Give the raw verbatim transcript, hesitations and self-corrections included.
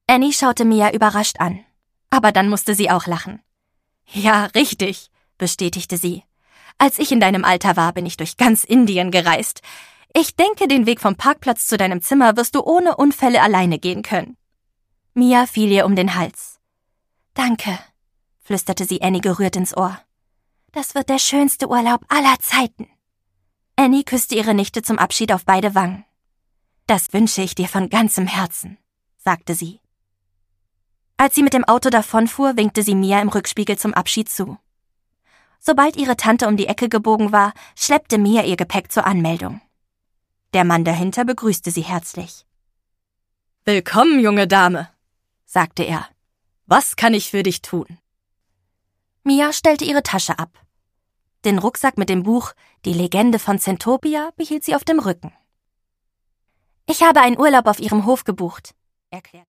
Annie schaute Mia überrascht an. Aber dann musste sie auch lachen. »Ja, richtig«, bestätigte sie. »Als ich in deinem Alter war, bin ich durch ganz Indien gereist. Ich denke, den Weg vom Parkplatz zu deinem Zimmer wirst du ohne Unfälle alleine gehen können.« Mia fiel ihr um den Hals. »Danke«, flüsterte sie Annie gerührt ins Ohr. »Das wird der schönste Urlaub aller Zeiten.« Annie küsste ihre Nichte zum Abschied auf beide Wangen. »Das wünsche ich dir von ganzem Herzen«, sagte sie. Als sie mit dem Auto davonfuhr, winkte sie Mia im Rückspiegel zum Abschied zu. Sobald ihre Tante um die Ecke gebogen war, schleppte Mia ihr Gepäck zur Anmeldung. Der Mann dahinter begrüßte sie herzlich. »Willkommen, junge Dame«, sagte er. »Was kann ich für dich tun?« Mia stellte ihre Tasche ab. Den Rucksack mit dem Buch »Die Legende von Zentopia« behielt sie auf dem Rücken. »Ich habe einen Urlaub auf ihrem Hof gebucht«, erklärte